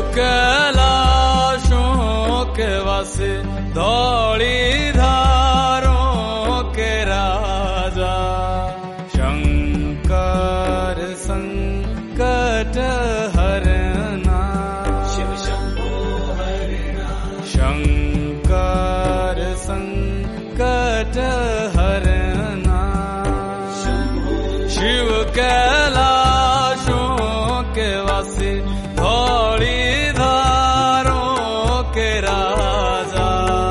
कैलाशों के वासी धौली धारों के राजा शंकर संकट हरना शिव शंभो हरना शंकर संकट हरना शिव कैलाशों के वासी धौली धारों के राजा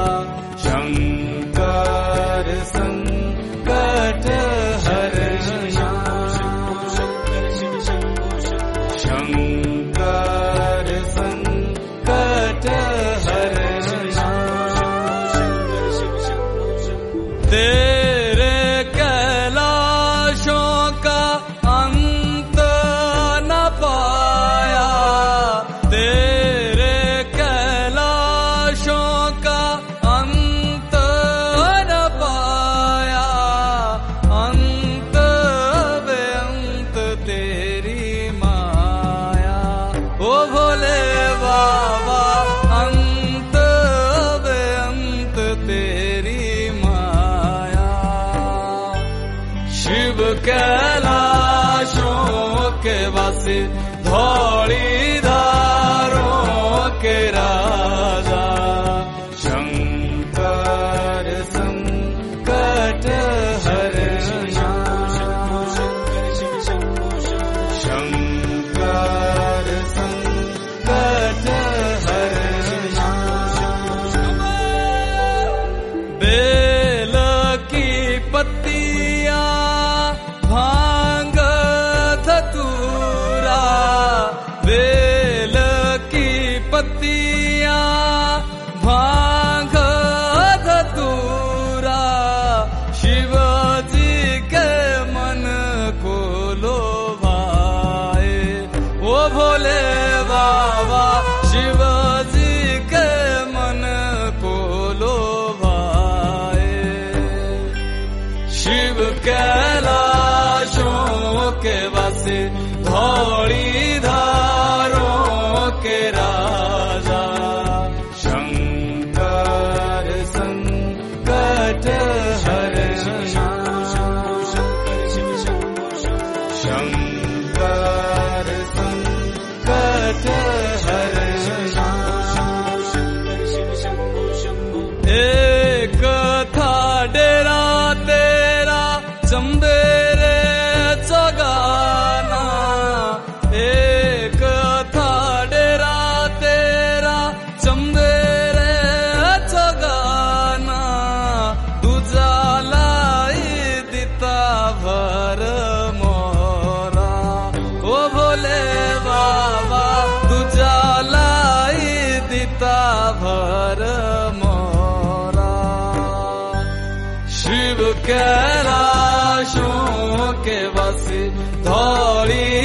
शंकर संकट हरना शंकर संकट हरना तेरे कैलाशों का अंत न पाया तेरे कैलाशों का अंत न पाया अंत बेअंत तेरी माया ओ भोले बाबा अंत बेअंत तेरी माया शिव कैलाशों के वासी धौली धारों के राजा शंकर संकट हरना शंकर संकट हरना बेल की पत्तियां भांग धतूरा बेल की पत्तियां भांग धतूरा शिवजी के मन को लोभाए ओ भोले बाबा शिवजी के मन को लोभाए शिव कैलाशों के वासी धौली धारों के राजा शंकर संकट हरना शंकर संकट हरना एक था डेरा तेरा चंबेरे चगाना एक था डेरा तेरा चंबेरे चगाना दूजा लाई दिता भर मोरा ओ भोले बाबा दूजा लाई दिता भर मोरा शिव कैलाशों के वासी धौली